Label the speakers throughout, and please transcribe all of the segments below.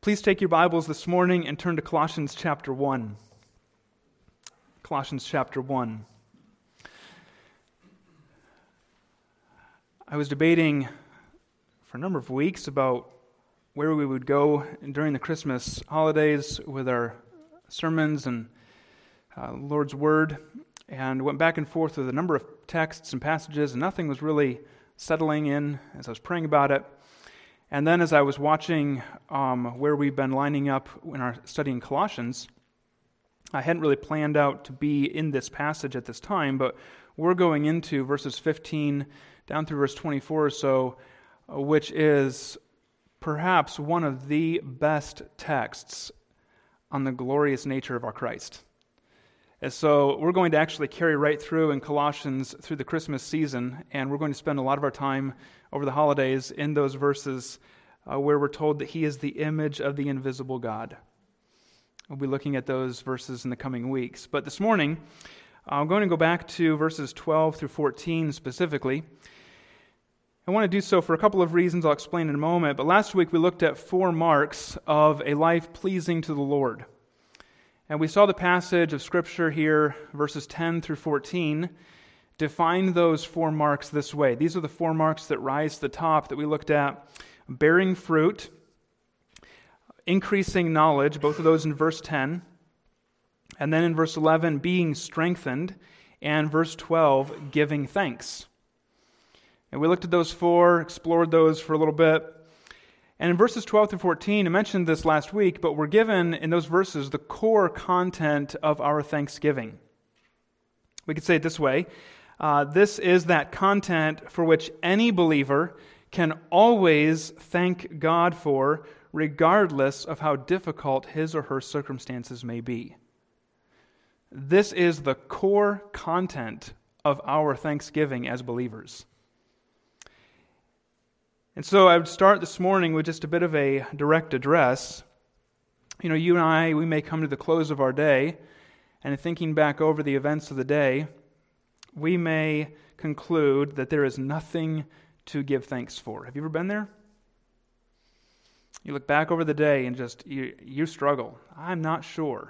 Speaker 1: Please take your Bibles this morning and turn to Colossians chapter 1. Colossians chapter 1. I was debating for a number of weeks about where we would go during the Christmas holidays with our sermons and Lord's Word, and went back and forth with a number of texts and passages, and nothing was really settling in as I was praying about it. And then as I was watching where we've been lining up in our study in Colossians, I hadn't really planned out to be in this passage at this time, but we're going into verses 15 down through verse 24 or so, which is perhaps one of the best texts on the glorious nature of our Christ. And so we're going to actually carry right through in Colossians through the Christmas season, and we're going to spend a lot of our time over the holidays in those verses where we're told that He is the image of the invisible God. We'll be looking at those verses in the coming weeks. But this morning, I'm going to go back to verses 12 through 14 specifically. I want to do so for a couple of reasons I'll explain in a moment. But last week we looked at 4 marks of a life pleasing to the Lord. And we saw the passage of Scripture here, verses 10 through 14, define those 4 marks this way. These are the 4 marks that rise to the top that we looked at: bearing fruit, increasing knowledge, both of those in verse 10, and then in verse 11, being strengthened, and verse 12, giving thanks. And we looked at those 4, explored those for a little bit. And in verses 12 through 14, I mentioned this last week, but we're given in those verses the core content of our thanksgiving. We could say it this way: this is that content for which any believer can always thank God for, regardless of how difficult his or her circumstances may be. This is the core content of our thanksgiving as believers. And so I would start this morning with just a bit of a direct address. You know, you and I, we may come to the close of our day, and in thinking back over the events of the day, we may conclude that there is nothing to give thanks for. Have you ever been there? You look back over the day and just, you struggle. I'm not sure.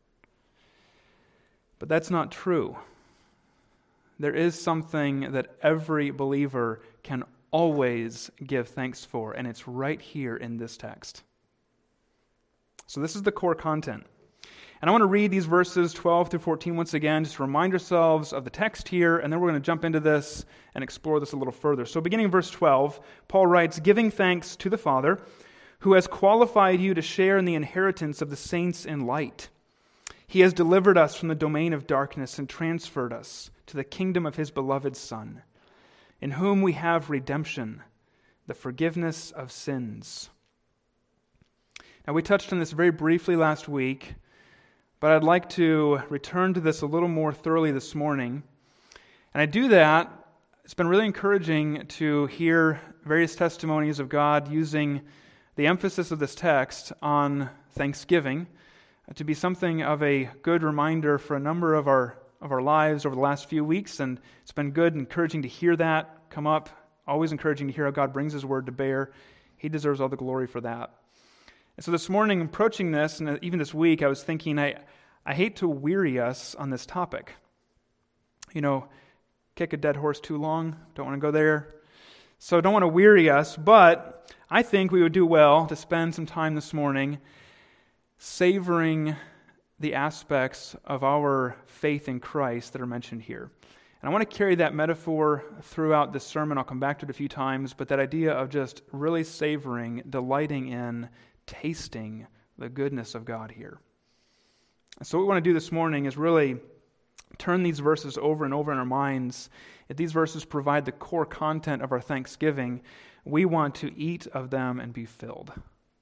Speaker 1: But that's not true. There is something that every believer can always give thanks for, and it's right here in this text. So this is the core content. And I want to read these verses 12 through 14 once again, just to remind ourselves of the text here, and then we're going to jump into this and explore this a little further. So beginning in verse 12, Paul writes, "Giving thanks to the Father, who has qualified you to share in the inheritance of the saints in light. He has delivered us from the domain of darkness and transferred us to the kingdom of His beloved Son, in whom we have redemption, the forgiveness of sins." Now, we touched on this very briefly last week, but I'd like to return to this a little more thoroughly this morning. And I do that. It's been really encouraging to hear various testimonies of God using the emphasis of this text on thanksgiving to be something of a good reminder for a number of our lives over the last few weeks, and it's been good and encouraging to hear that come up. Always encouraging to hear how God brings His Word to bear. He deserves all the glory for that. And so this morning, approaching this, and even this week, I was thinking, I hate to weary us on this topic. You know, kick a dead horse too long, don't want to go there. So don't want to weary us, but I think we would do well to spend some time this morning savoring the aspects of our faith in Christ that are mentioned here. And I want to carry that metaphor throughout this sermon. I'll come back to it a few times, but that idea of just really savoring, delighting in, tasting the goodness of God here. And so what we want to do this morning is really turn these verses over and over in our minds. If these verses provide the core content of our thanksgiving, we want to eat of them and be filled.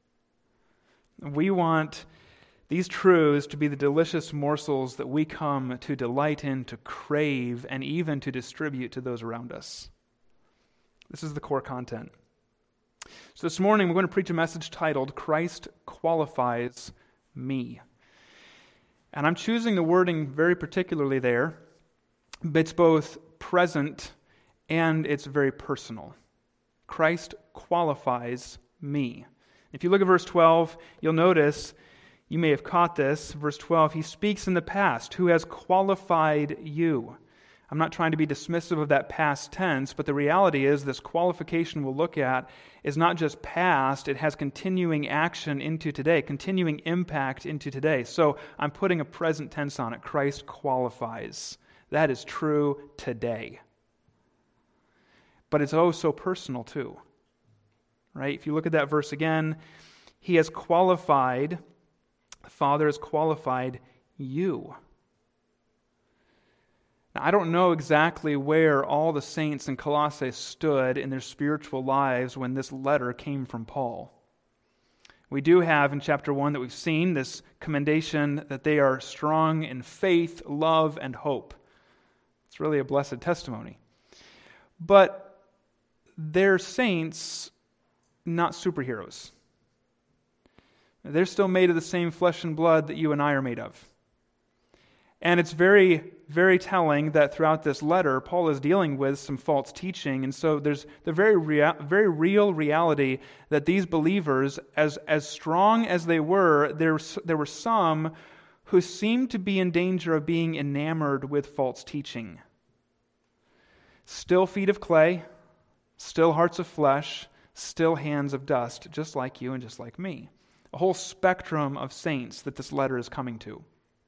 Speaker 1: We want these truths to be the delicious morsels that we come to delight in, to crave, and even to distribute to those around us. This is the core content. So this morning we're going to preach a message titled, "Christ Qualifies Me." And I'm choosing the wording very particularly there. It's both present and it's very personal. Christ qualifies me. If you look at verse 12, you'll notice, you may have caught this, verse 12, he speaks in the past, who has qualified you. I'm not trying to be dismissive of that past tense, but the reality is this qualification we'll look at is not just past, it has continuing action into today, continuing impact into today. So I'm putting a present tense on it. Christ qualifies. That is true today. But it's oh so personal too. Right? If you look at that verse again, he has qualified, the Father has qualified you. Now, I don't know exactly where all the saints in Colossae stood in their spiritual lives when this letter came from Paul. We do have in chapter 1 that we've seen this commendation that they are strong in faith, love, and hope. It's really a blessed testimony. But they're saints, not superheroes. They're still made of the same flesh and blood that you and I are made of. And it's very, very telling that throughout this letter, Paul is dealing with some false teaching. And so there's the very real reality that these believers, as strong as they were, there were some who seemed to be in danger of being enamored with false teaching. Still feet of clay, still hearts of flesh, still hands of dust, just like you and just like me. A whole spectrum of saints that this letter is coming to.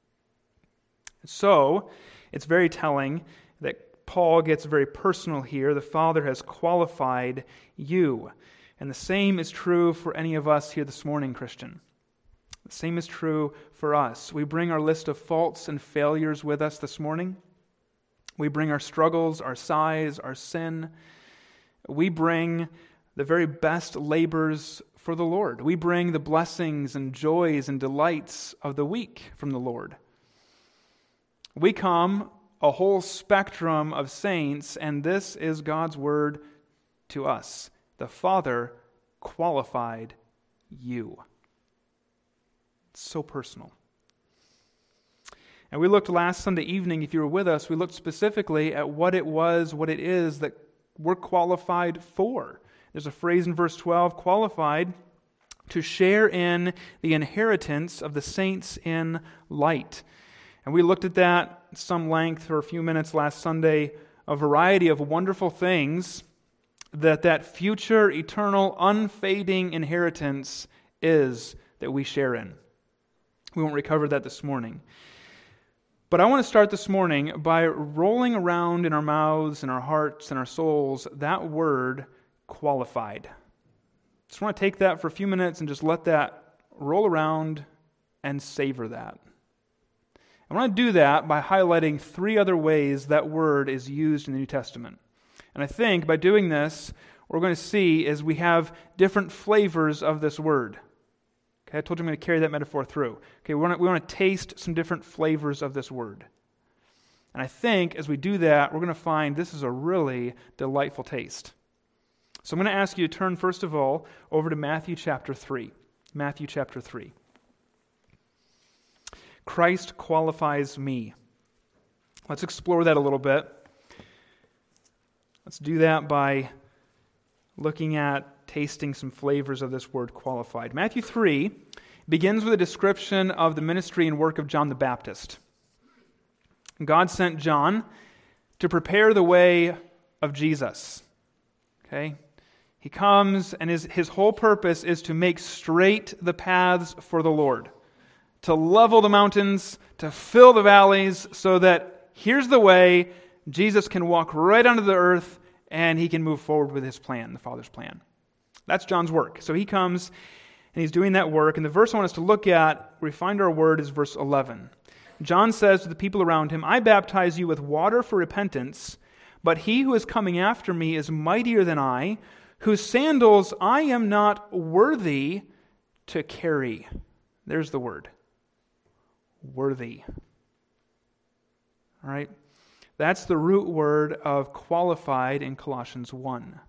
Speaker 1: So, it's very telling that Paul gets very personal here. The Father has qualified you. And the same is true for any of us here this morning, Christian. The same is true for us. We bring our list of faults and failures with us this morning. We bring our struggles, our sighs, our sin. We bring the very best labors for the Lord. We bring the blessings and joys and delights of the week from the Lord. We come a whole spectrum of saints, and this is God's word to us. The Father qualified you. It's so personal. And we looked last Sunday evening, if you were with us, we looked specifically at what it is that we're qualified for. There's a phrase in verse 12, qualified to share in the inheritance of the saints in light. And we looked at that at some length for a few minutes last Sunday, a variety of wonderful things that future, eternal, unfading inheritance is that we share in. We won't recover that this morning. But I want to start this morning by rolling around in our mouths and our hearts and our souls that word qualified. Just want to take that for a few minutes and just let that roll around and savor that. I want to do that by highlighting 3 other ways that word is used in the New Testament. And I think by doing this, what we're going to see is we have different flavors of this word. Okay, I told you I'm going to carry that metaphor through. Okay, we want to taste some different flavors of this word. And I think as we do that, we're going to find this is a really delightful taste. So I'm going to ask you to turn first of all over to Matthew chapter 3. Matthew chapter 3. Christ qualifies me. Let's explore that a little bit. Let's do that by looking at tasting some flavors of this word qualified. Matthew 3 begins with a description of the ministry and work of John the Baptist. God sent John to prepare the way of Jesus. Okay? He comes and his whole purpose is to make straight the paths for the Lord. To level the mountains, to fill the valleys, so that here's the way, Jesus can walk right onto the earth and he can move forward with his plan, the Father's plan. That's John's work. So he comes and he's doing that work. And the verse I want us to look at, where we find our word, is verse 11. John says to the people around him, I baptize you with water for repentance, but he who is coming after me is mightier than I, whose sandals I am not worthy to carry. There's the word. Worthy. All right? That's the root word of qualified in Colossians 1.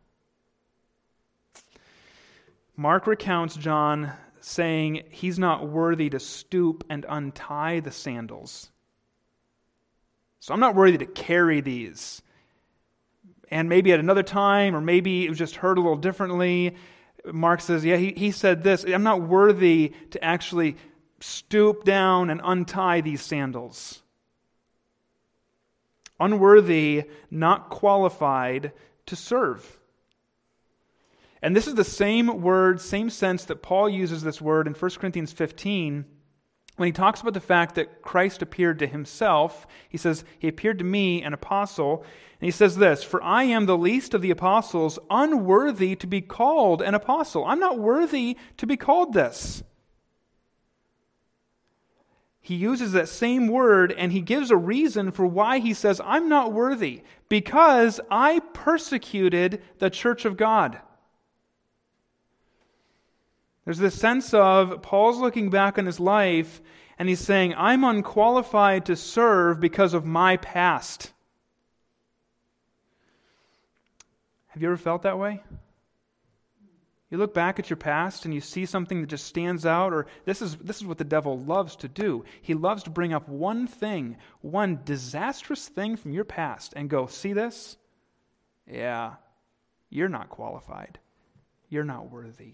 Speaker 1: Mark recounts John saying he's not worthy to stoop and untie the sandals. So I'm not worthy to carry these. And maybe at another time, or maybe it was just heard a little differently, Mark says, yeah, he said this, I'm not worthy to actually stoop down and untie these sandals. Unworthy, not qualified to serve. And this is the same word, same sense that Paul uses this word in 1 Corinthians 15 when he talks about the fact that Christ appeared to himself. He says, he appeared to me, an apostle. And he says this, for I am the least of the apostles, unworthy to be called an apostle. I'm not worthy to be called this. He uses that same word and he gives a reason for why he says, I'm not worthy, because I persecuted the church of God. There's this sense of Paul's looking back on his life and he's saying, I'm unqualified to serve because of my past. Have you ever felt that way? You look back at your past and you see something that just stands out, or this is what the devil loves to do. He loves to bring up one thing, one disastrous thing from your past and go, see this? Yeah, you're not qualified. You're not worthy.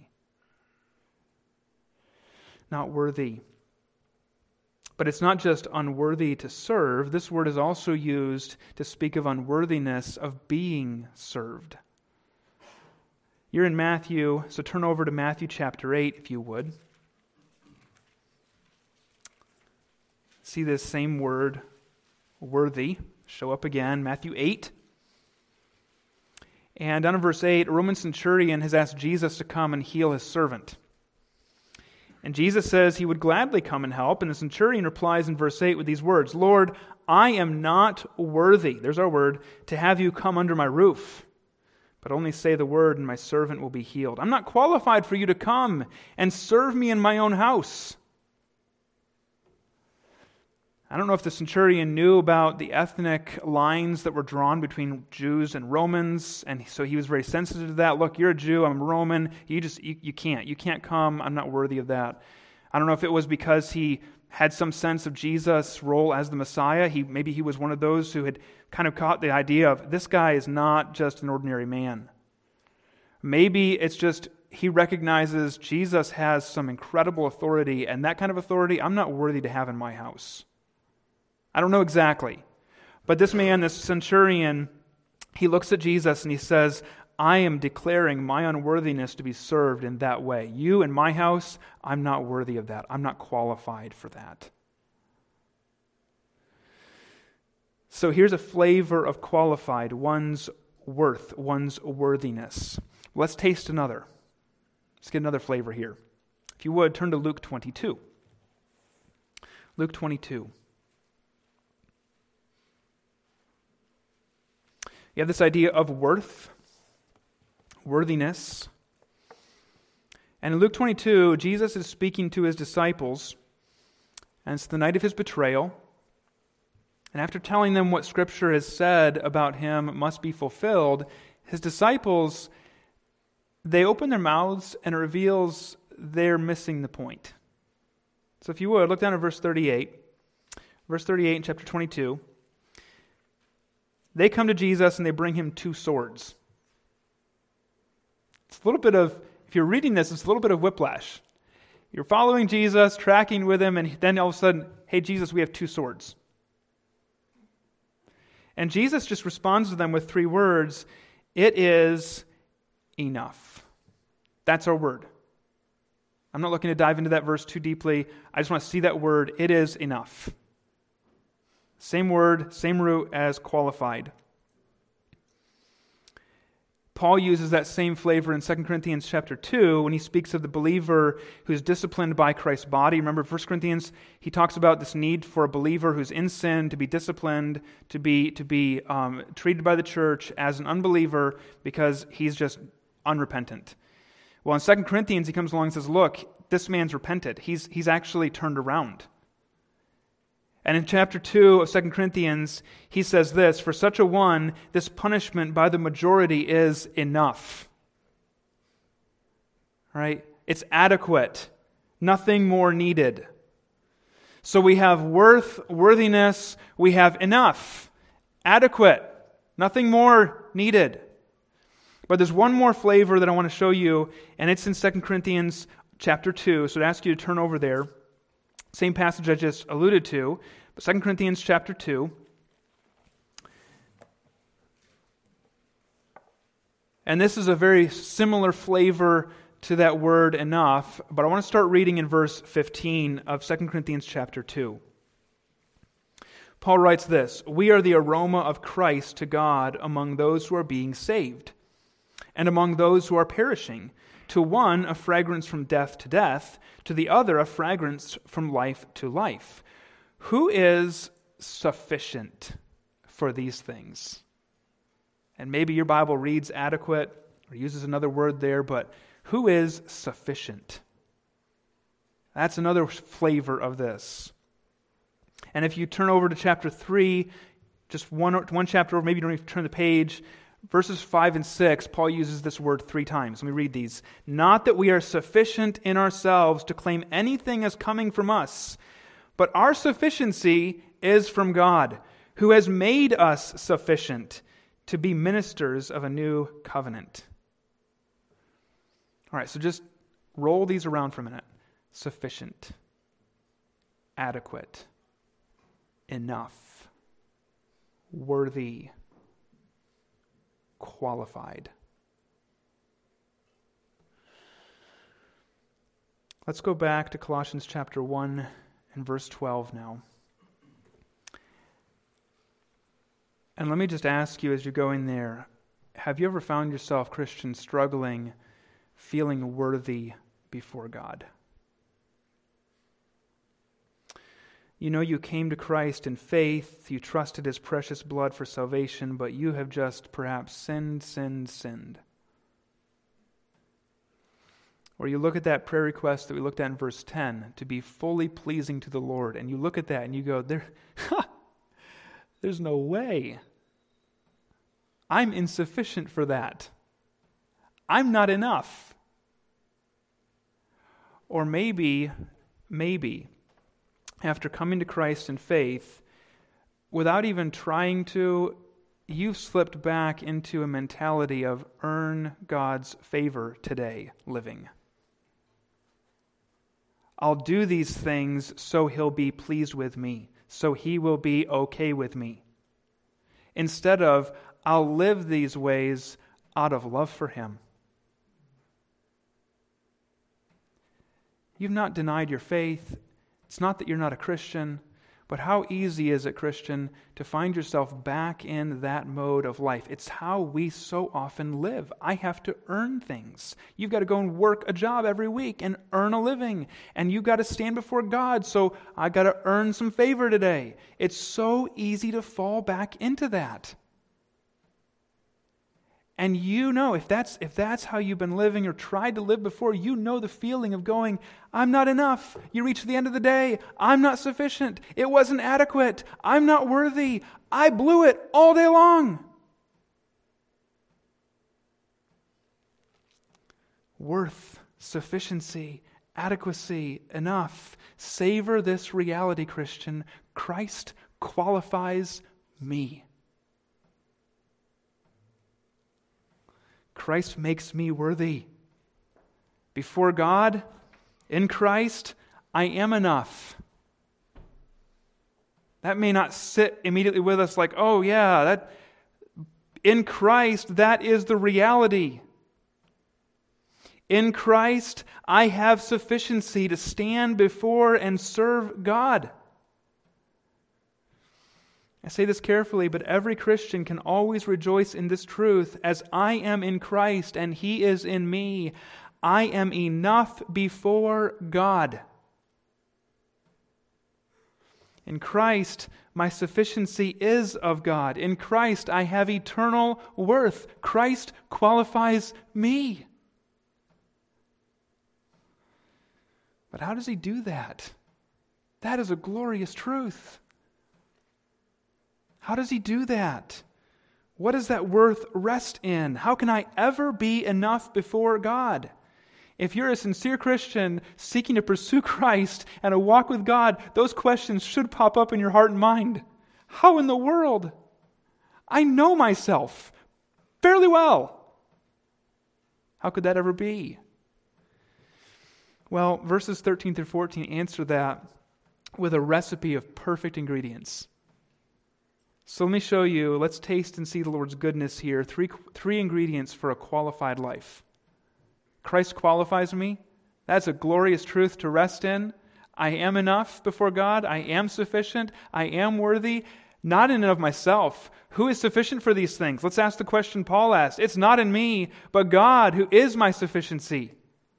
Speaker 1: Not worthy. But it's not just unworthy to serve. This word is also used to speak of unworthiness of being served. You're in Matthew, so turn over to Matthew chapter 8, if you would. See this same word, worthy, show up again, Matthew 8. And down in verse 8, a Roman centurion has asked Jesus to come and heal his servant. And Jesus says he would gladly come and help, and the centurion replies in verse 8 with these words, Lord, I am not worthy, there's our word, to have you come under my roof. But only say the word, and my servant will be healed. I'm not qualified for you to come and serve me in my own house. I don't know if the centurion knew about the ethnic lines that were drawn between Jews and Romans, and so he was very sensitive to that. Look, you're a Jew, I'm a Roman. You can't come. I'm not worthy of that. I don't know if it was because he had some sense of Jesus' role as the Messiah. Maybe he was one of those who had kind of caught the idea of this guy is not just an ordinary man. Maybe it's just he recognizes Jesus has some incredible authority, and that kind of authority I'm not worthy to have in my house. I don't know exactly. But this man, this centurion, he looks at Jesus and he says, I am declaring my unworthiness to be served in that way. You in my house, I'm not worthy of that. I'm not qualified for that. So here's a flavor of qualified, one's worth, one's worthiness. Let's taste another. Let's get another flavor here. If you would, turn to Luke 22. Luke 22. You have this idea of worth, worthiness. And in Luke 22, Jesus is speaking to his disciples, and it's the night of his betrayal. And after telling them what Scripture has said about him must be fulfilled, his disciples, they open their mouths and it reveals they're missing the point. So if you would, look down at verse 38. Verse 38 in chapter 22. They come to Jesus and they bring him 2 swords. It's a little bit of, if you're reading this, it's a little bit of whiplash. You're following Jesus, tracking with him, and then all of a sudden, hey, Jesus, we have 2 swords. And Jesus just responds to them with 3 words. It is enough. That's our word. I'm not looking to dive into that verse too deeply. I just want to see that word. It is enough. Same word, same root as qualified. Paul uses that same flavor in 2 Corinthians chapter 2 when he speaks of the believer who's disciplined by Christ's body. Remember 1 Corinthians, he talks about this need for a believer who's in sin to be disciplined, to be treated by the church as an unbeliever because he's just unrepentant. Well, in 2 Corinthians, he comes along and says, look, this man's repented. He's actually turned around. And in chapter 2 of 2 Corinthians, he says this, for such a one, this punishment by the majority is enough. Right? It's adequate. Nothing more needed. So we have worthiness, we have enough. Adequate. Nothing more needed. But there's one more flavor that I want to show you, and it's in 2 Corinthians chapter 2. So I'd ask you to turn over there. Same passage I just alluded to, but 2 Corinthians chapter 2. And this is a very similar flavor to that word enough, but I want to start reading in verse 15 of 2 Corinthians chapter 2. Paul writes this, "We are the aroma of Christ to God among those who are being saved, and among those who are perishing. To one, a fragrance from death to death, to the other, a fragrance from life to life. Who is sufficient for these things?" And maybe your Bible reads adequate or uses another word there, but who is sufficient? That's another flavor of this. And if you turn over to chapter 3, just one chapter over, maybe you don't even turn the page, verses 5 and 6, Paul uses this word 3 times. Let me read these. "Not that we are sufficient in ourselves to claim anything as coming from us, but our sufficiency is from God, who has made us sufficient to be ministers of a new covenant." All right, so just roll these around for a minute. Sufficient, adequate, enough, worthy, qualified. Let's go back to Colossians chapter 1 and verse 12 now. And let me just ask you as you're going there, have you ever found yourself, Christian, struggling, feeling worthy before God? You know you came to Christ in faith, you trusted His precious blood for salvation, but you have just perhaps sinned. Or you look at that prayer request that we looked at in verse 10, to be fully pleasing to the Lord, and you look at that and you go, there's no way. I'm insufficient for that. I'm not enough. Or maybe, after coming to Christ in faith, without even trying to, you've slipped back into a mentality of earn God's favor today living. I'll do these things so He'll be pleased with me, so He will be okay with me. Instead of, I'll live these ways out of love for Him. You've not denied your faith. It's not that you're not a Christian, but how easy is it, Christian, to find yourself back in that mode of life? It's how we so often live. I have to earn things. You've got to go and work a job every week and earn a living. And you've got to stand before God, so I've got to earn some favor today. It's so easy to fall back into that. And you know, if that's how you've been living or tried to live before, you know the feeling of going, I'm not enough. You reach the end of the day, I'm not sufficient. It wasn't adequate. I'm not worthy. I blew it all day long. Worth, sufficiency, adequacy, enough. Savor this reality, Christian. Christ qualifies me. Christ makes me worthy. Before God, in Christ, I am enough. That may not sit immediately with us like, oh yeah, that in Christ, that is the reality. In Christ, I have sufficiency to stand before and serve God. I say this carefully, but every Christian can always rejoice in this truth. As I am in Christ and He is in me, I am enough before God. In Christ, my sufficiency is of God. In Christ, I have eternal worth. Christ qualifies me. But how does He do that? That is a glorious truth. How does He do that? What does that worth rest in? How can I ever be enough before God? If you're a sincere Christian seeking to pursue Christ and a walk with God, those questions should pop up in your heart and mind. How in the world? I know myself fairly well. How could that ever be? Well, verses 13 through 14 answer that with a recipe of perfect ingredients. So let me show you, let's taste and see the Lord's goodness here. Three ingredients for a qualified life. Christ qualifies me. That's a glorious truth to rest in. I am enough before God. I am sufficient. I am worthy. Not in and of myself. Who is sufficient for these things? Let's ask the question Paul asked. It's not in me, but God who is my sufficiency.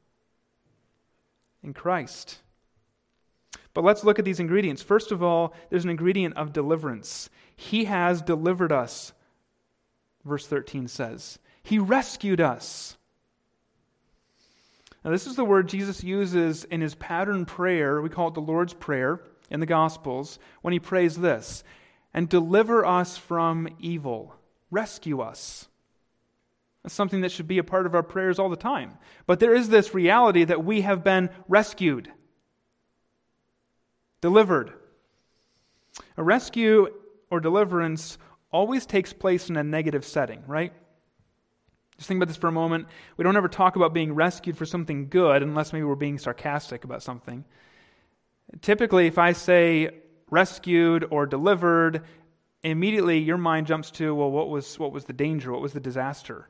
Speaker 1: In Christ. But let's look at these ingredients. First of all, there's an ingredient of deliverance. He has delivered us, verse 13 says. He rescued us. Now, this is the word Jesus uses in his pattern prayer. We call it the Lord's Prayer in the Gospels, when he prays this, and deliver us from evil. Rescue us. That's something that should be a part of our prayers all the time. But there is this reality that we have been rescued, delivered. A rescue or deliverance always takes place in a negative setting, right? Just think about this for a moment. We don't ever talk about being rescued for something good unless maybe we're being sarcastic about something. Typically, if I say rescued or delivered, immediately your mind jumps to, well, what was the danger? What was the disaster?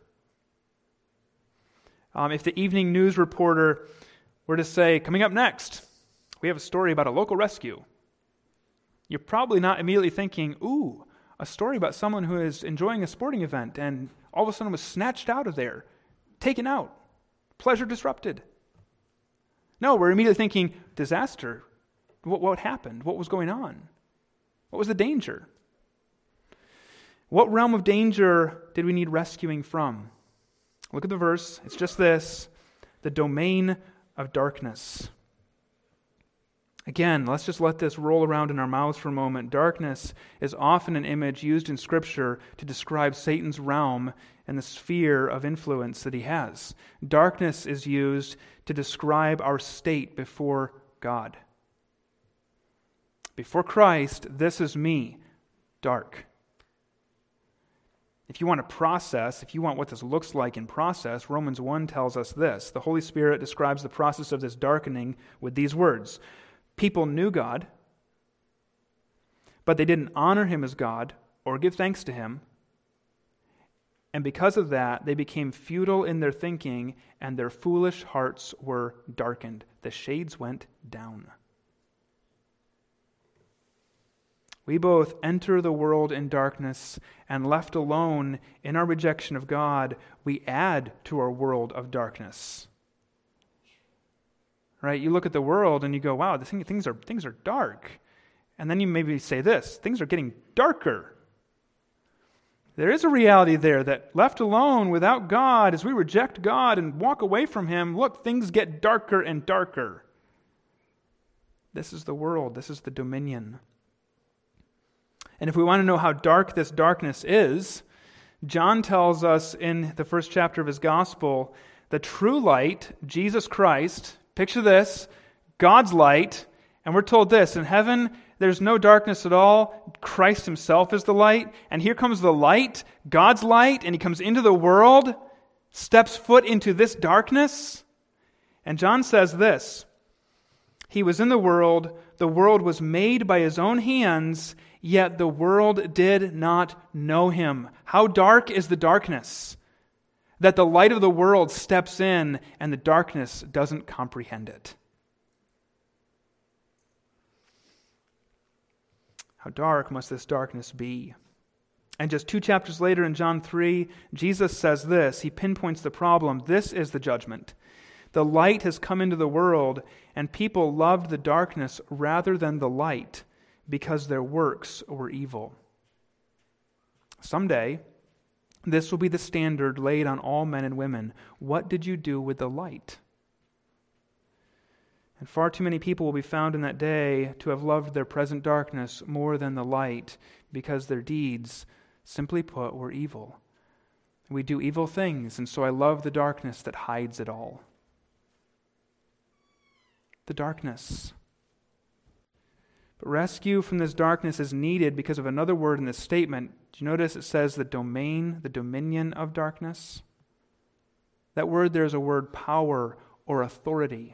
Speaker 1: If the evening news reporter were to say, coming up next, we have a story about a local rescue, you're probably not immediately thinking, ooh, a story about someone who is enjoying a sporting event and all of a sudden was snatched out of there, taken out, pleasure disrupted. No, we're immediately thinking, disaster. What happened? What was going on? What was the danger? What realm of danger did we need rescuing from? Look at the verse. It's just this, the domain of darkness. Again, let's just let this roll around in our mouths for a moment. Darkness is often an image used in Scripture to describe Satan's realm and the sphere of influence that he has. Darkness is used to describe our state before God. Before Christ, this is me, dark. If you want to process, if you want what this looks like in process, Romans 1 tells us this. The Holy Spirit describes the process of this darkening with these words. People knew God, but they didn't honor him as God or give thanks to him. And because of that, they became futile in their thinking, and their foolish hearts were darkened. The shades went down. We both enter the world in darkness, and left alone in our rejection of God, we add to our world of darkness. Right? You look at the world and you go, wow, things are dark. And then you maybe say this, things are getting darker. There is a reality there that left alone without God, as we reject God and walk away from him, look, things get darker and darker. This is the world. This is the dominion. And if we want to know how dark this darkness is, John tells us in the first chapter of his gospel, the true light, Jesus Christ, picture this, God's light, and we're told this, in heaven there's no darkness at all, Christ himself is the light, and here comes the light, God's light, and he comes into the world, steps foot into this darkness, and John says this, he was in the world was made by his own hands, yet the world did not know him. How dark is the darkness? That the light of the world steps in and the darkness doesn't comprehend it. How dark must this darkness be? And just 2 chapters later in John 3, Jesus says this. He pinpoints the problem. This is the judgment. The light has come into the world, and people loved the darkness rather than the light because their works were evil. Someday, this will be the standard laid on all men and women. What did you do with the light? And far too many people will be found in that day to have loved their present darkness more than the light because their deeds, simply put, were evil. We do evil things, and so I love the darkness that hides it all. The darkness. But rescue from this darkness is needed because of another word in this statement. Do you notice it says the dominion of darkness? That word there is a word power or authority.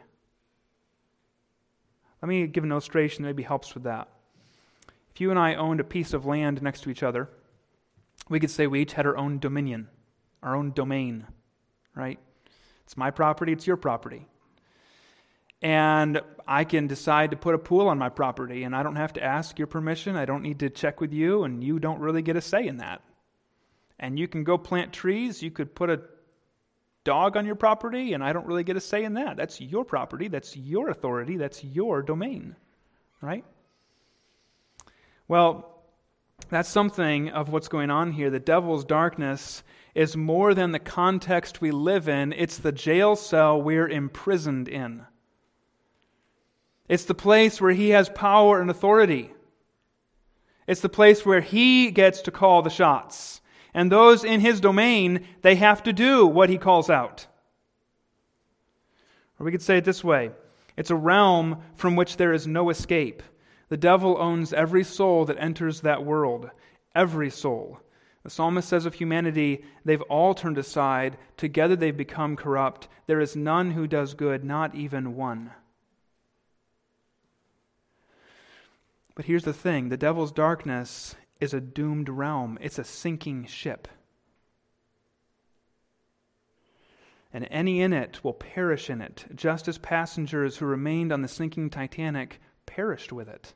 Speaker 1: Let me give an illustration that maybe helps with that. If you and I owned a piece of land next to each other, we could say we each had our own dominion, our own domain, right? It's my property, it's your property. And I can decide to put a pool on my property, and I don't have to ask your permission. I don't need to check with you, and you don't really get a say in that. And you can go plant trees. You could put a dog on your property, and I don't really get a say in that. That's your property. That's your authority. That's your domain, right? Well, that's something of what's going on here. The devil's darkness is more than the context we live in. It's the jail cell we're imprisoned in. It's the place where he has power and authority. It's the place where he gets to call the shots. And those in his domain, they have to do what he calls out. Or we could say it this way. It's a realm from which there is no escape. The devil owns every soul that enters that world. Every soul. The psalmist says of humanity, they've all turned aside. Together they've become corrupt. There is none who does good, not even one. But here's the thing. The devil's darkness is a doomed realm. It's a sinking ship. And any in it will perish in it, just as passengers who remained on the sinking Titanic perished with it.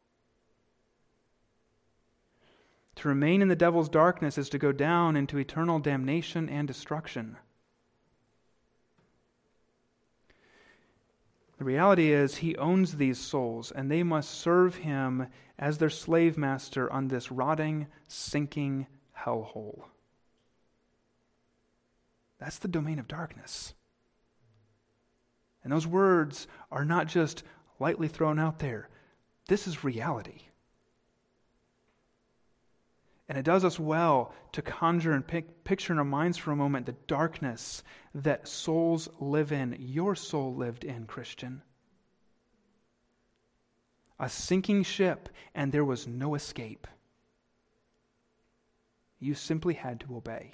Speaker 1: To remain in the devil's darkness is to go down into eternal damnation and destruction. The reality is he owns these souls, and they must serve him as their slave master on this rotting, sinking hellhole. That's the domain of darkness. And those words are not just lightly thrown out there. This is reality. And it does us well to conjure and picture in our minds for a moment the darkness that souls live in. Your soul lived in, Christian. A sinking ship, and there was no escape. You simply had to obey.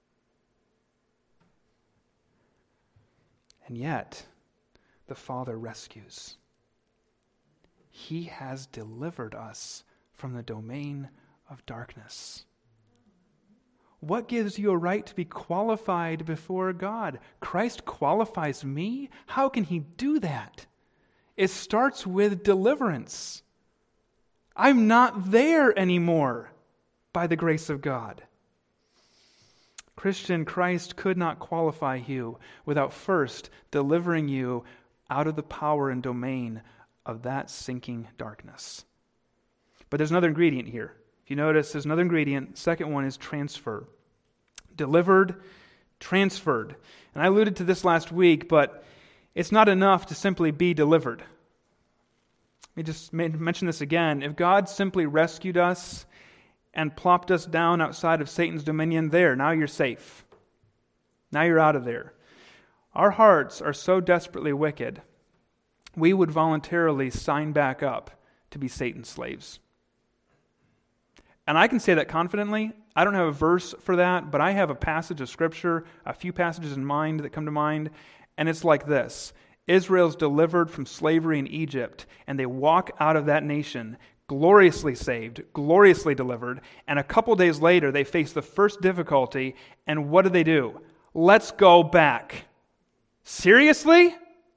Speaker 1: And yet, the Father rescues. He has delivered us from the domain of darkness. What gives you a right to be qualified before God? Christ qualifies me? How can he do that? It starts with deliverance. I'm not there anymore by the grace of God. Christian, Christ could not qualify you without first delivering you out of the power and domain of that sinking darkness. But there's another ingredient here. If you notice, there's another ingredient. Second one is transfer. Delivered, transferred. And I alluded to this last week, but it's not enough to simply be delivered. Let me just mention this again. If God simply rescued us and plopped us down outside of Satan's dominion, now you're safe. Now you're out of there. Our hearts are so desperately wicked, we would voluntarily sign back up to be Satan's slaves. And I can say that confidently. I don't have a verse for that, but I have a passage of Scripture, a few passages in mind that come to mind, and it's like this. Israel's delivered from slavery in Egypt, and they walk out of that nation gloriously saved, gloriously delivered, and a couple days later they face the first difficulty, and what do? Let's go back. Seriously?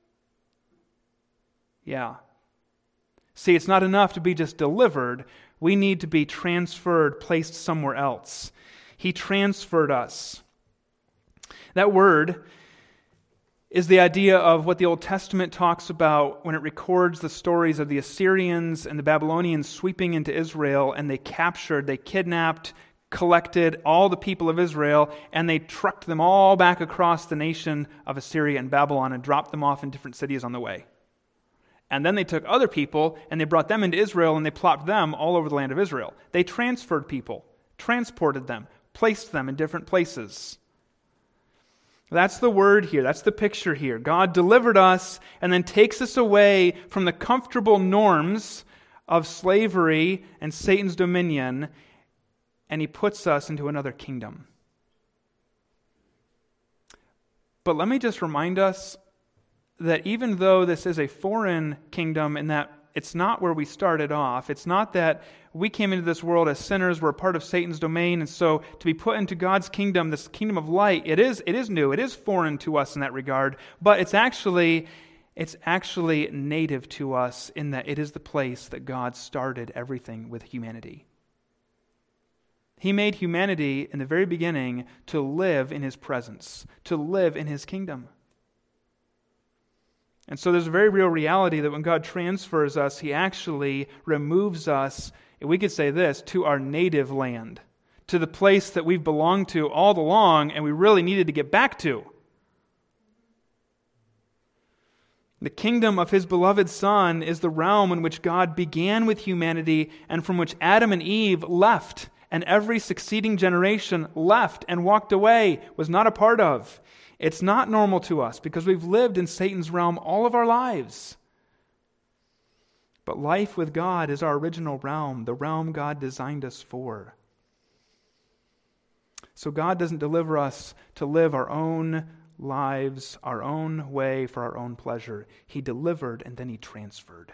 Speaker 1: Yeah. See, it's not enough to be just delivered. We need to be transferred, placed somewhere else. He transferred us. That word is the idea of what the Old Testament talks about when it records the stories of the Assyrians and the Babylonians sweeping into Israel, and they kidnapped, collected all the people of Israel, and they trucked them all back across the nation of Assyria and Babylon and dropped them off in different cities on the way. And then they took other people and they brought them into Israel and they plopped them all over the land of Israel. They transferred people, transported them, placed them in different places. That's the word here. That's the picture here. God delivered us and then takes us away from the comfortable norms of slavery and Satan's dominion, and he puts us into another kingdom. But let me just remind us that even though this is a foreign kingdom in that it's not where we started off, it's not that we came into this world as sinners, we're a part of Satan's domain, and so to be put into God's kingdom, this kingdom of light, it is new, it is foreign to us in that regard, but it's actually native to us in that it is the place that God started everything with humanity. He made humanity in the very beginning to live in His presence, to live in His kingdom. And so there's a very real reality that when God transfers us, He actually removes us, we could say this, to our native land, to the place that we've belonged to all along and we really needed to get back to. The kingdom of His beloved Son is the realm in which God began with humanity and from which Adam and Eve left, and every succeeding generation left and walked away, was not a part of. It's not normal to us because we've lived in Satan's realm all of our lives. But life with God is our original realm, the realm God designed us for. So God doesn't deliver us to live our own lives, our own way, for our own pleasure. He delivered and then He transferred.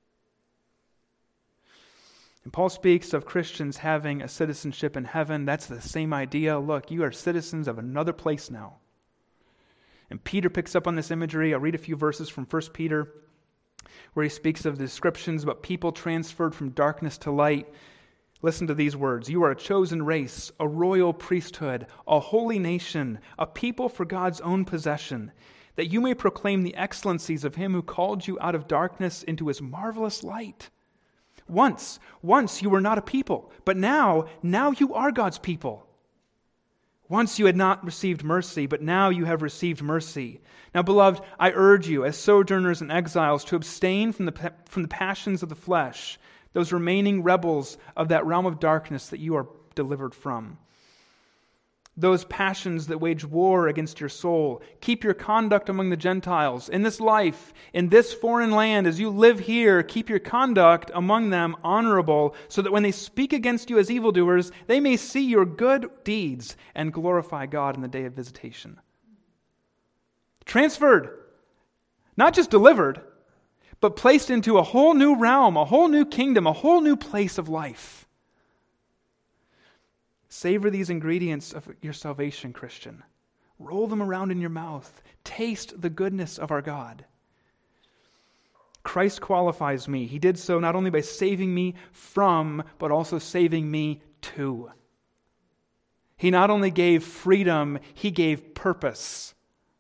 Speaker 1: And Paul speaks of Christians having a citizenship in heaven. That's the same idea. Look, you are citizens of another place now. And Peter picks up on this imagery. I'll read a few verses from 1 Peter where he speaks of the descriptions about people transferred from darkness to light. Listen to these words. You are a chosen race, a royal priesthood, a holy nation, a people for God's own possession, that you may proclaim the excellencies of Him who called you out of darkness into His marvelous light. Once you were not a people, but now you are God's people. Once you had not received mercy, but now you have received mercy. Now, beloved, I urge you, as sojourners and exiles, to abstain from the passions of the flesh, those remaining rebels of that realm of darkness that you are delivered from. Those passions that wage war against your soul. Keep your conduct among the Gentiles. In this life, in this foreign land, as you live here, keep your conduct among them honorable, so that when they speak against you as evildoers, they may see your good deeds and glorify God in the day of visitation. Transferred, not just delivered, but placed into a whole new realm, a whole new kingdom, a whole new place of life. Savor these ingredients of your salvation, Christian. Roll them around in your mouth. Taste the goodness of our God. Christ qualifies me. He did so not only by saving me from, but also saving me to. He not only gave freedom, He gave purpose.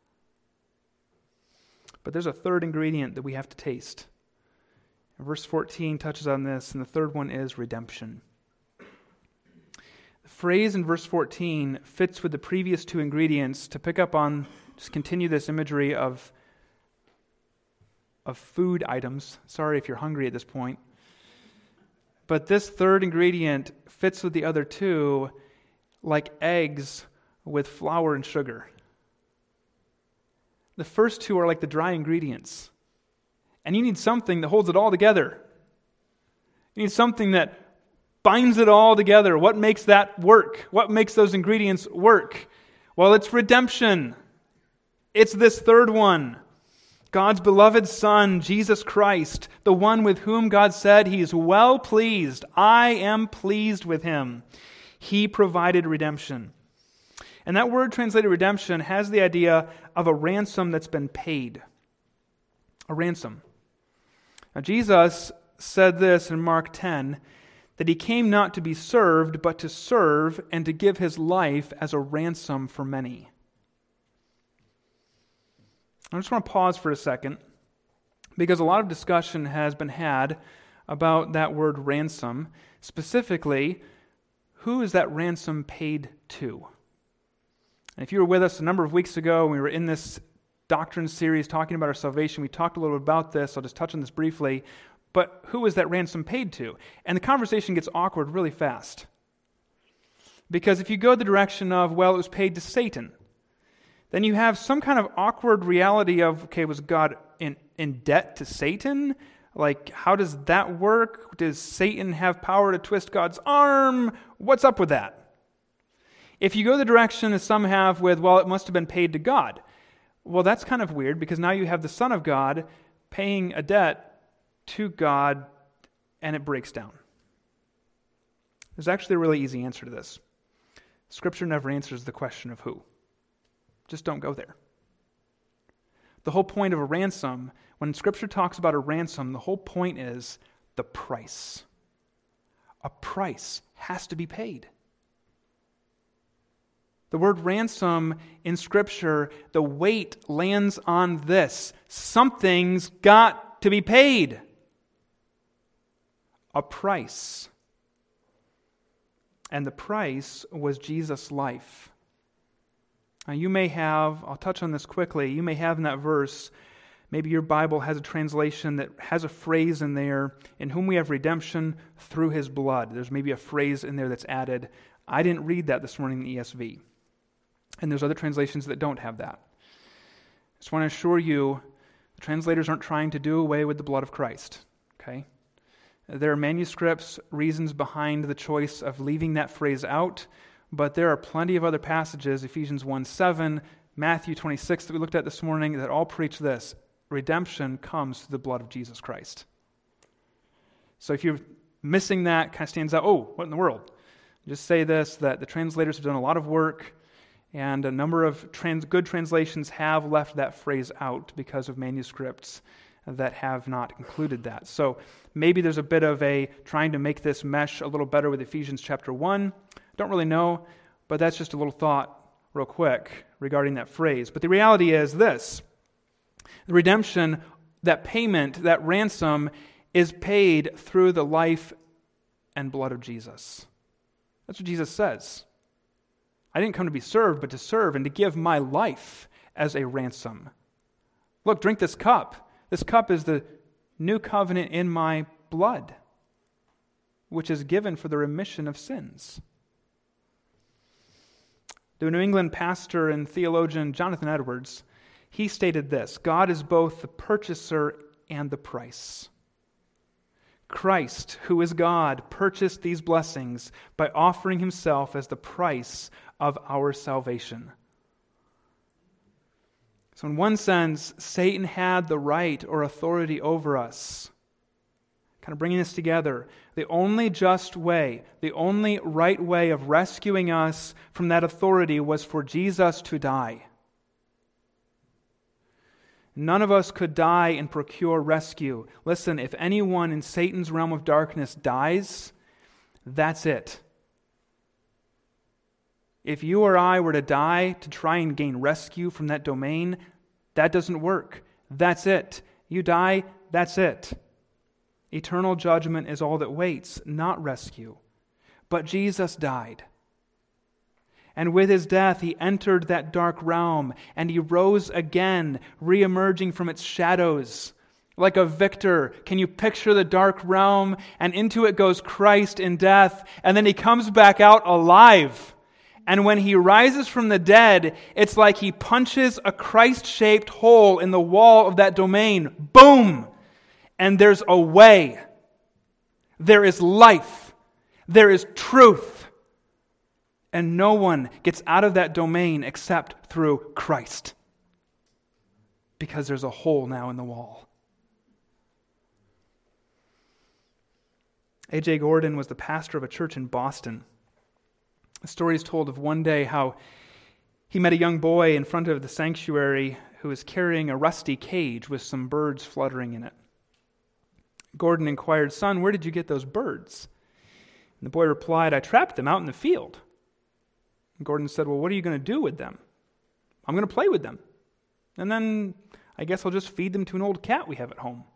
Speaker 1: But there's a third ingredient that we have to taste. Verse 14 touches on this, and the third one is redemption. The phrase in verse 14 fits with the previous two ingredients to pick up on, just continue this imagery of food items. Sorry if you're hungry at this point. But this third ingredient fits with the other two like eggs with flour and sugar. The first two are like the dry ingredients. And you need something that holds it all together. You need something that binds it all together. What makes that work? What makes those ingredients work? Well, it's redemption. It's this third one. God's beloved Son, Jesus Christ, the one with whom God said He is well pleased. I am pleased with Him. He provided redemption. And that word translated redemption has the idea of a ransom that's been paid. A ransom. Now, Jesus said this in Mark 10, that He came not to be served, but to serve and to give His life as a ransom for many. I just want to pause for a second, because a lot of discussion has been had about that word ransom. Specifically, who is that ransom paid to? And if you were with us a number of weeks ago, and we were in this doctrine series talking about our salvation, we talked a little bit about this. I'll just touch on this briefly. But who is that ransom paid to? And the conversation gets awkward really fast. Because if you go the direction of, well, it was paid to Satan, then you have some kind of awkward reality of, okay, was God in debt to Satan? Like, how does that work? Does Satan have power to twist God's arm? What's up with that? If you go the direction as some have with, well, it must have been paid to God. Well, that's kind of weird because now you have the Son of God paying a debt to God and it breaks down. There's actually a really easy answer to this. Scripture never answers the question of who. Just don't go there. The whole point of a ransom, when Scripture talks about a ransom, the whole point is the price. A price has to be paid. The word ransom in Scripture, the weight lands on this. Something's got to be paid. A price. And the price was Jesus' life. Now you may have, I'll touch on this quickly, you may have in that verse, maybe your Bible has a translation that has a phrase in there, in whom we have redemption through His blood. There's maybe a phrase in there that's added. I didn't read that this morning in the ESV. And there's other translations that don't have that. I just want to assure you, the translators aren't trying to do away with the blood of Christ. Okay? There are manuscripts, reasons behind the choice of leaving that phrase out, but there are plenty of other passages, Ephesians 1:7, Matthew 26 that we looked at this morning, that all preach this. Redemption comes through the blood of Jesus Christ. So if you're missing that, kind of stands out, oh, what in the world? Just say this, that the translators have done a lot of work, and a number of good translations have left that phrase out because of manuscripts that have not included that. So maybe there's a bit of a trying to make this mesh a little better with Ephesians chapter 1. Don't really know, but that's just a little thought real quick regarding that phrase. But the reality is this. The redemption, that payment, that ransom is paid through the life and blood of Jesus. That's what Jesus says. I didn't come to be served, but to serve and to give my life as a ransom. Look, drink this cup. This cup is the new covenant in my blood, which is given for the remission of sins. The New England pastor and theologian Jonathan Edwards, he stated this: God is both the purchaser and the price. Christ, who is God, purchased these blessings by offering Himself as the price of our salvation. So in one sense, Satan had the right or authority over us. Kind of bringing this together, the only just way, the only right way of rescuing us from that authority was for Jesus to die. None of us could die and procure rescue. Listen, if anyone in Satan's realm of darkness dies, that's it. If you or I were to die to try and gain rescue from that domain, that doesn't work. That's it. You die, that's it. Eternal judgment is all that waits, not rescue. But Jesus died. And with His death, He entered that dark realm, and He rose again, re-emerging from its shadows. Like a victor, can you picture the dark realm? And into it goes Christ in death, and then He comes back out alive. And when He rises from the dead, it's like He punches a Christ-shaped hole in the wall of that domain. Boom! And there's a way. There is life. There is truth. And no one gets out of that domain except through Christ. Because there's a hole now in the wall. A.J. Gordon was the pastor of a church in Boston. A story is told of one day how he met a young boy in front of the sanctuary who was carrying a rusty cage with some birds fluttering in it. Gordon inquired, "Son, where did you get those birds?" And the boy replied, "I trapped them out in the field." And Gordon said, "Well, what are you going to do with them?" "I'm going to play with them. And then I guess I'll just feed them to an old cat we have at home."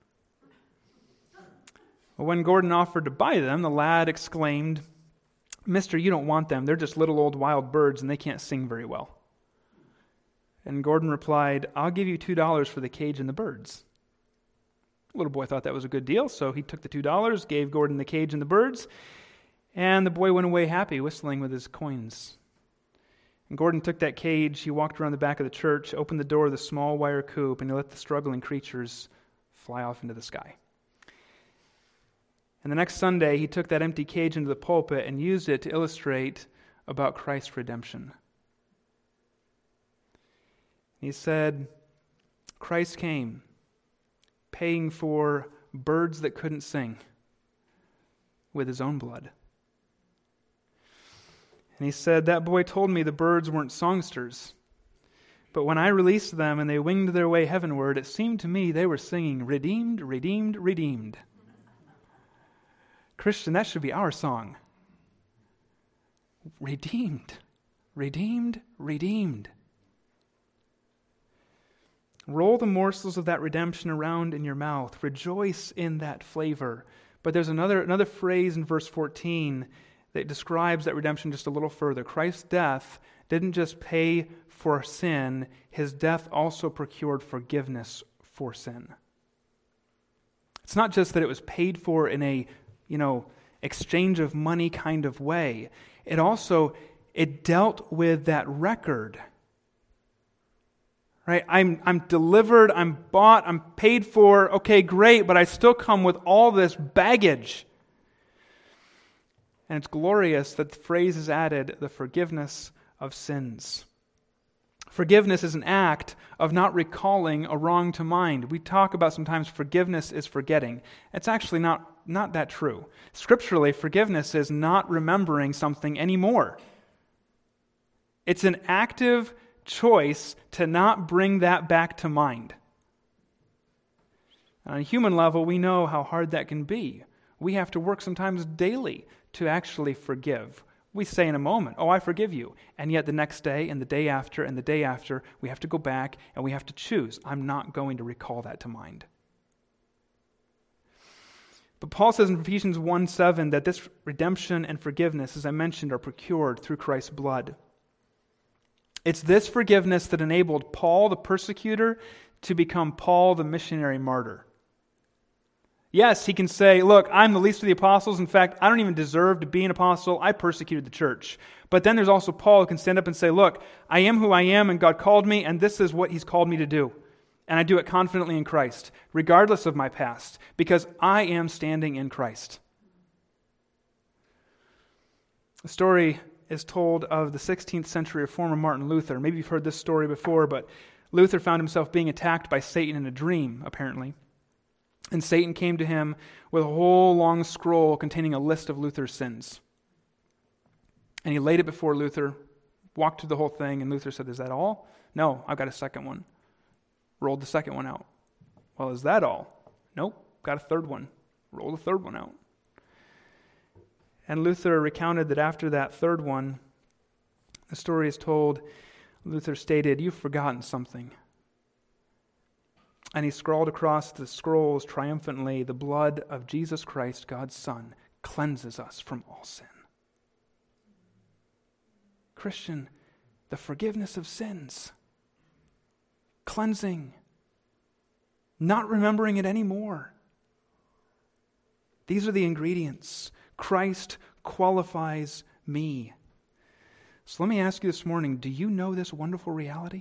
Speaker 1: Well, when Gordon offered to buy them, the lad exclaimed, "Mister, you don't want them. They're just little old wild birds and they can't sing very well." And Gordon replied, "I'll give you $2 for the cage and the birds." The little boy thought that was a good deal, so he took the $2, gave Gordon the cage and the birds, and the boy went away happy, whistling with his coins. And Gordon took that cage, he walked around the back of the church, opened the door of the small wire coop, and he let the struggling creatures fly off into the sky. And the next Sunday, he took that empty cage into the pulpit and used it to illustrate about Christ's redemption. He said, Christ came, paying for birds that couldn't sing with his own blood. And he said, that boy told me the birds weren't songsters. But when I released them and they winged their way heavenward, it seemed to me they were singing, redeemed, redeemed, redeemed. Christian, that should be our song. Redeemed, redeemed, redeemed. Roll the morsels of that redemption around in your mouth. Rejoice in that flavor. But there's another phrase in verse 14 that describes that redemption just a little further. Christ's death didn't just pay for sin, his death also procured forgiveness for sin. It's not just that it was paid for in a, exchange of money kind of way. It dealt with that record. Right? I'm delivered, I'm bought, I'm paid for. Okay, great, but I still come with all this baggage. And it's glorious that the phrase is added, the forgiveness of sins. Forgiveness is an act of not recalling a wrong to mind. We talk about sometimes forgiveness is forgetting. It's actually not that true. Scripturally, forgiveness is not remembering something anymore. It's an active choice to not bring that back to mind. On a human level, we know how hard that can be. We have to work sometimes daily to actually forgive. We say in a moment, oh, I forgive you. And yet the next day and the day after and the day after, we have to go back and we have to choose. I'm not going to recall that to mind. But Paul says in Ephesians 1:7 that this redemption and forgiveness, as I mentioned, are procured through Christ's blood. It's this forgiveness that enabled Paul the persecutor to become Paul the missionary martyr. Yes, he can say, look, I'm the least of the apostles. In fact, I don't even deserve to be an apostle. I persecuted the church. But then there's also Paul who can stand up and say, look, I am who I am and God called me and this is what he's called me to do. And I do it confidently in Christ, regardless of my past, because I am standing in Christ. The story is told of the 16th century reformer Martin Luther. Maybe you've heard this story before, but Luther found himself being attacked by Satan in a dream, apparently. And Satan came to him with a whole long scroll containing a list of Luther's sins. And he laid it before Luther, walked through the whole thing, and Luther said, is that all? No, I've got a second one. Rolled the second one out. Well, is that all? Nope, got a third one. Roll the third one out. And Luther recounted that after that third one, the story is told, Luther stated, you've forgotten something. And he scrawled across the scrolls triumphantly, the blood of Jesus Christ, God's Son, cleanses us from all sin. Christian, the forgiveness of sins, cleansing, not remembering it anymore. These are the ingredients. Christ qualifies me. So let me ask you this morning, do you know this wonderful reality?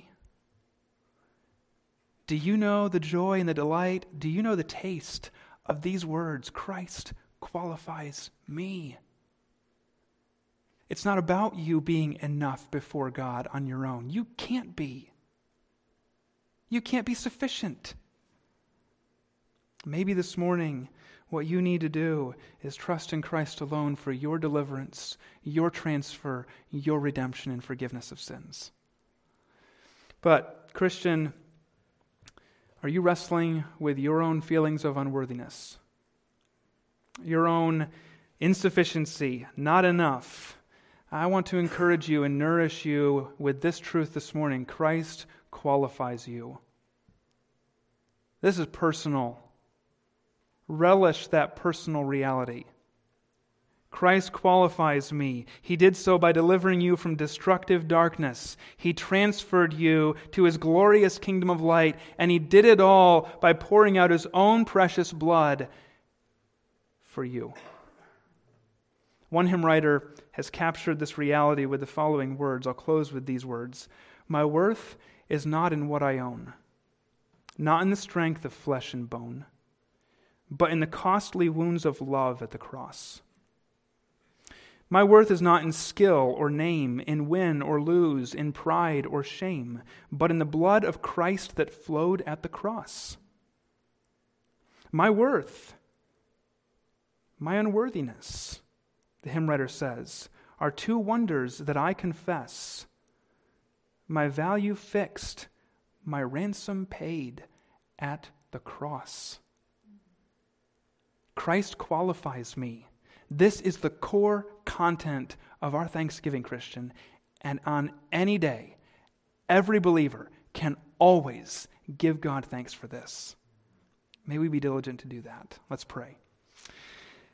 Speaker 1: Do you know the joy and the delight? Do you know the taste of these words? Christ qualifies me. It's not about you being enough before God on your own. You can't be. You can't be sufficient. Maybe this morning, what you need to do is trust in Christ alone for your deliverance, your transfer, your redemption and forgiveness of sins. But, Christian, are you wrestling with your own feelings of unworthiness? Your own insufficiency, not enough? I want to encourage you and nourish you with this truth this morning. Christ qualifies you. This is personal. Relish that personal reality. Christ qualifies me. He did so by delivering you from destructive darkness. He transferred you to His glorious kingdom of light, and He did it all by pouring out His own precious blood for you. One hymn writer has captured this reality with the following words. I'll close with these words. My worth is not in what I own, not in the strength of flesh and bone, but in the costly wounds of love at the cross. My worth is not in skill or name, in win or lose, in pride or shame, but in the blood of Christ that flowed at the cross. My worth, my unworthiness, the hymn writer says, are two wonders that I confess. My value fixed, my ransom paid at the cross. Christ qualifies me. This is the core content of our Thanksgiving, Christian. And on any day, every believer can always give God thanks for this. May we be diligent to do that. Let's pray.